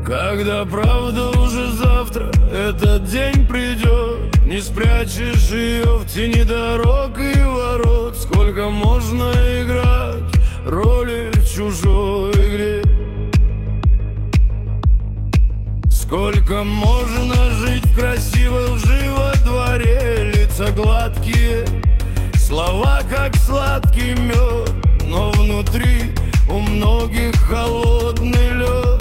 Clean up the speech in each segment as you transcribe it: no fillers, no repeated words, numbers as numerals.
Когда правда уже завтра этот день придет, не спрячешь ее в тени дорог и ворот. Сколько можно играть роли в чужой игре? Сколько можно жить в красивой лжи во дворе? Лица гладкие, слова как сладкий мед, но внутри у многих холодный лед.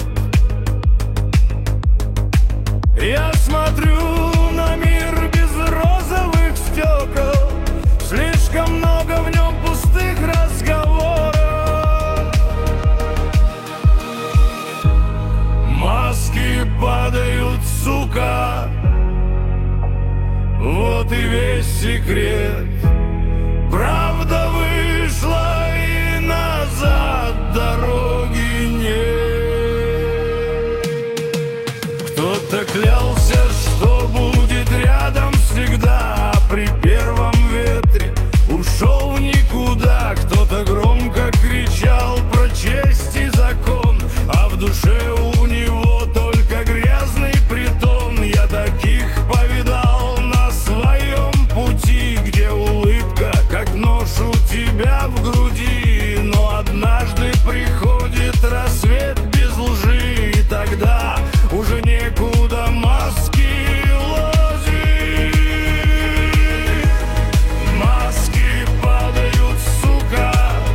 Я смотрю на мир без розовых стекол, слишком много в нем пустых разговоров. Маски падают, сука, вот и весь секрет. Правда вышла и назад дороги нет. Кто-то клялся, что будет рядом всегда, а при первом ветре ушел в никуда. Кто-то громко кричал про честь и закон, а в душе у него только грязный притон. Я таких повидал на своем пути, где улыбка как нож у тебя в груди. Но однажды приходит рассвет без лжи, и тогда уже некуда маски ложить. Маски падают, сука,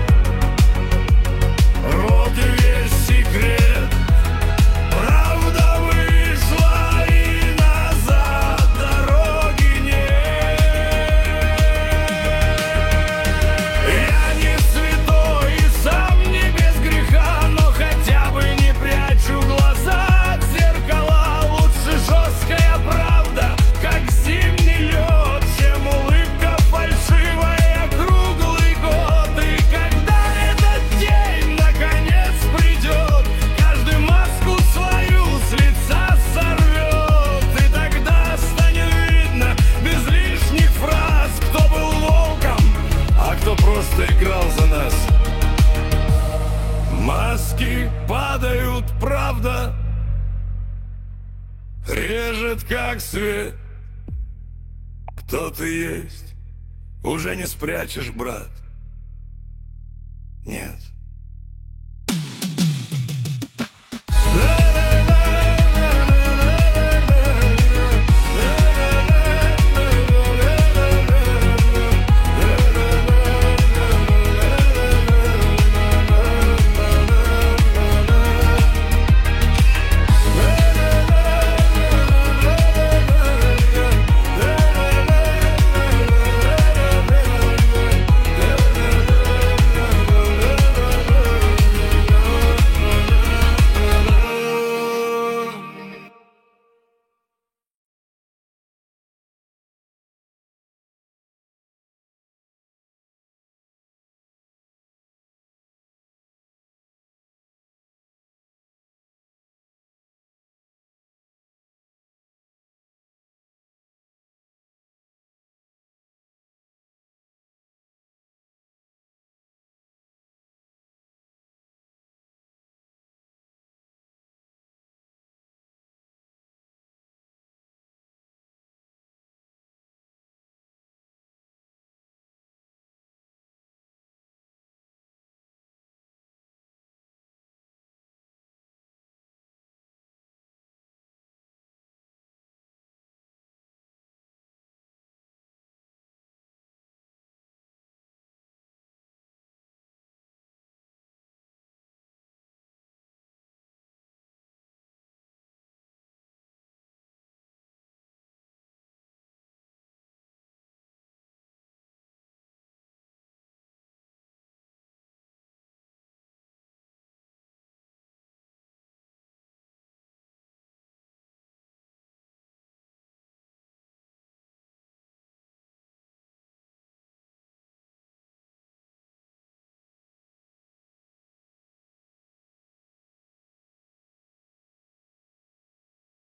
вот и весь секрет. Правда вышла и назад дороги нет. Я не святой и сам не без греха, но хотя бы не прячу глаза от зеркала. Лучше жесткая правда, как зимний лед, чем улыбка фальшивая круглый год. И когда этот день наконец придет, каждый маску свою с лица сорвет. И тогда станет видно без лишних фраз, кто был волком, а кто просто играл за нас. Маски падают, правда режет как свет. Кто ты есть, уже не спрячешь, брат. Нет.